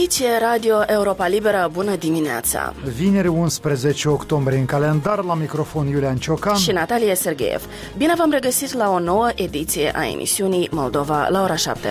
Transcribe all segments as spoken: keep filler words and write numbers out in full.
Ediție Radio Europa Liberă, bună dimineața! Vineri unsprezece octombrie în calendar, la microfon Iulian Ciocan și Natalia Sergeev. Bine v-am regăsit la o nouă ediție a emisiunii Moldova la ora șapte.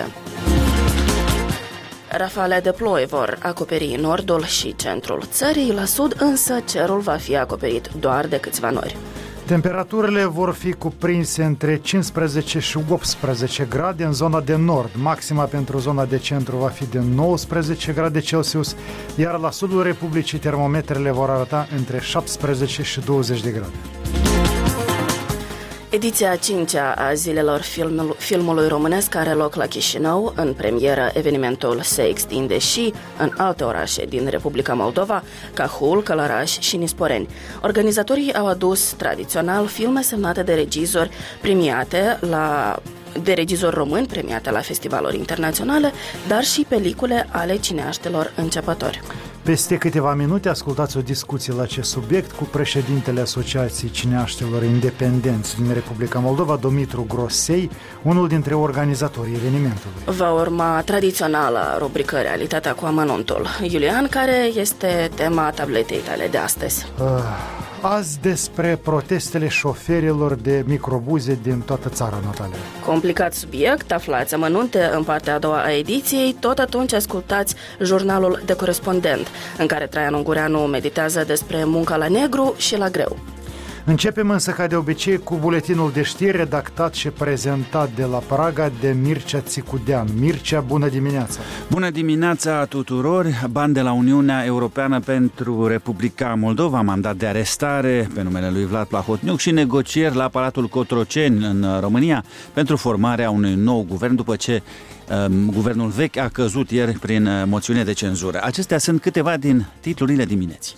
Rafale de ploi vor acoperi nordul și centrul țării, la sud însă cerul va fi acoperit doar de câțiva nori. Temperaturile vor fi cuprinse între cincisprezece și optsprezece grade în zona de nord. Maxima pentru zona de centru va fi de nouăsprezece grade Celsius, iar la sudul Republicii termometrele vor arăta între șaptesprezece și douăzeci de grade. Ediția a cincea a zilelor filmul, filmului românesc are loc la Chișinău. În premieră, evenimentul se extinde și în alte orașe din Republica Moldova, Cahul, Călăraș și Nisporeni. Organizatorii au adus tradițional filme semnate de regizori premiate la de regizori români premiate la festivaluri internaționale, dar și pelicule ale cineaștilor începători. Peste câteva minute ascultați o discuție la acest subiect cu președintele Asociației Cineaștilor Independenți din Republica Moldova, Dumitru Grosei, unul dintre organizatorii evenimentului. Va urma tradiționala rubrică Realitatea cu amănuntul. Iulian, care este tema tabletei tale de astăzi? Uh, azi despre protestele șoferilor de microbuze din toată țara, Natalia. Complicat subiect, aflați amănunte în partea a doua a ediției, tot atunci ascultați jurnalul de corespondent, în care Traian Ungureanu meditează despre munca la negru și la greu. Începem însă ca de obicei cu buletinul de știri redactat și prezentat de la Praga de Mircea Țicudean. Mircea, bună dimineața! Bună dimineața tuturor! Bani de la Uniunea Europeană pentru Republica Moldova, mandat de arestare pe numele lui Vlad Plahotniuc și negocieri la Palatul Cotroceni în România pentru formarea unui nou guvern după ce um, guvernul vechi a căzut ieri prin moțiune de cenzură. Acestea sunt câteva din titlurile dimineții.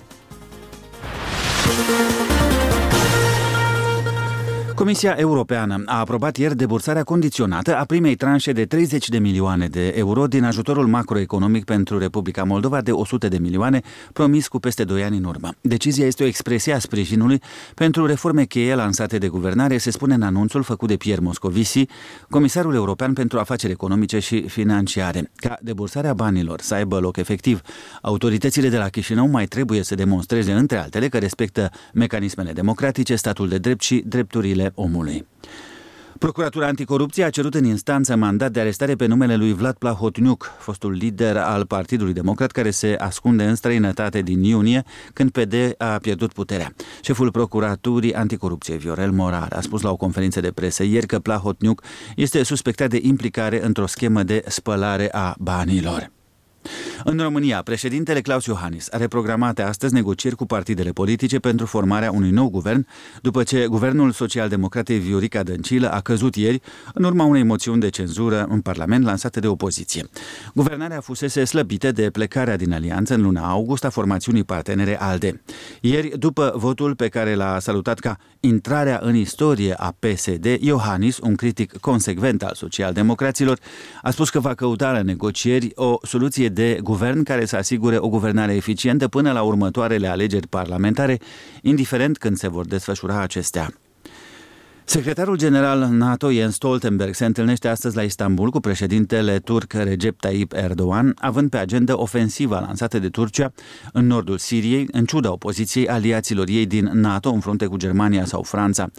Comisia Europeană a aprobat ieri debursarea condiționată a primei tranșe de treizeci de milioane de euro din ajutorul macroeconomic pentru Republica Moldova de o sută de milioane, promis cu peste doi ani în urmă. Decizia este o expresie a sprijinului pentru reforme cheie lansate de guvernare, se spune în anunțul făcut de Pierre Moscovici, comisarul european pentru afaceri economice și financiare. Ca debursarea banilor să aibă loc efectiv, autoritățile de la Chișinău mai trebuie să demonstreze, între altele, că respectă mecanismele democratice, statul de drept și drepturile omului. Procuratura Anticorupție a cerut în instanță mandat de arestare pe numele lui Vlad Plahotniuc, fostul lider al Partidului Democrat care se ascunde în străinătate din iunie, când P D a pierdut puterea. Șeful Procuraturii Anticorupție, Viorel Morar, a spus la o conferință de presă ieri că Plahotniuc este suspectat de implicare într-o schemă de spălare a banilor. În România, președintele Klaus Iohannis are programate astăzi negocieri cu partidele politice pentru formarea unui nou guvern, după ce guvernul social-democratei Viorica Dăncilă a căzut ieri în urma unei moțiuni de cenzură în Parlament lansate de opoziție. Guvernarea fusese slăbită de plecarea din alianță în luna august a formațiunii partenere ALDE. Ieri, după votul pe care l-a salutat ca intrarea în istorie a P S D, Iohannis, un critic consecvent al social-democraților, a spus că va căuta la negocieri o soluție de guvern care să asigure o guvernare eficientă până la următoarele alegeri parlamentare, indiferent când se vor desfășura acestea. Secretarul general NATO Jens Stoltenberg se întâlnește astăzi la Istanbul cu președintele turc Recep Tayyip Erdogan, având pe agenda ofensiva lansată de Turcia în nordul Siriei, în ciuda opoziției aliaților ei din NATO în frunte cu Germania sau Franța.